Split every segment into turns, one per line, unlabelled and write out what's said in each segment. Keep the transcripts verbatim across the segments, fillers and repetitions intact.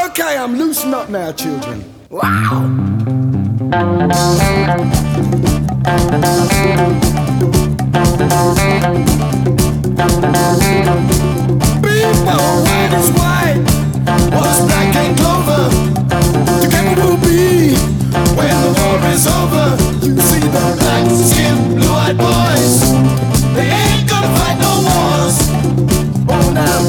Okay, I'm loosened up now, children. Wow! People, white is white, was black and clover. Together we'll be when the war is over. You see the black skin, blue-eyed boys. They ain't gonna fight no wars. Oh, now.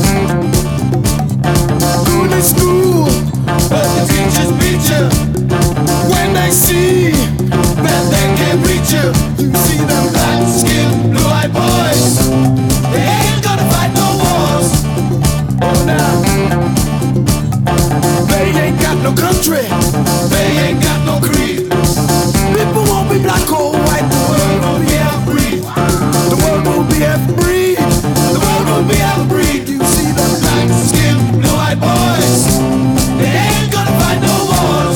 School is school, but the teachers beat you when they see that they can't reach you. You see them black skin, blue-eyed boys. They ain't gonna fight no wars. Oh, now. They ain't got no country. They ain't got no creed. People won't be black or white. The world will be half-breed. The world will be half-breed. The world will be half-breed. You see them black skin, blue-eyed boys. They ain't gonna fight no wars.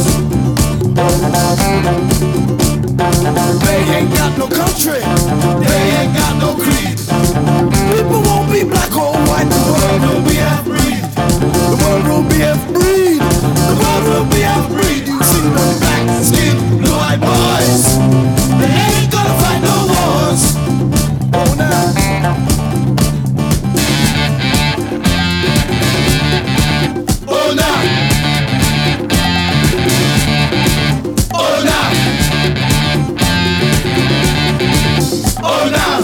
They ain't got no country. They ain't got no creed. People won't be black or white. The world will be half-breed. The world will be half-breed. The world will be half-breed. You see them black skin, blue-eyed boys. They ain't gonna fight no wars. Oh, now. Oh, now. Oh, now. Oh, now.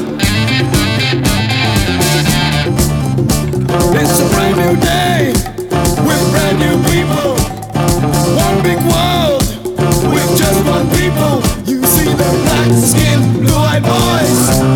It's a brand new day with brand new people. One big world with just one people. You see the black skin, blue-eyed boys.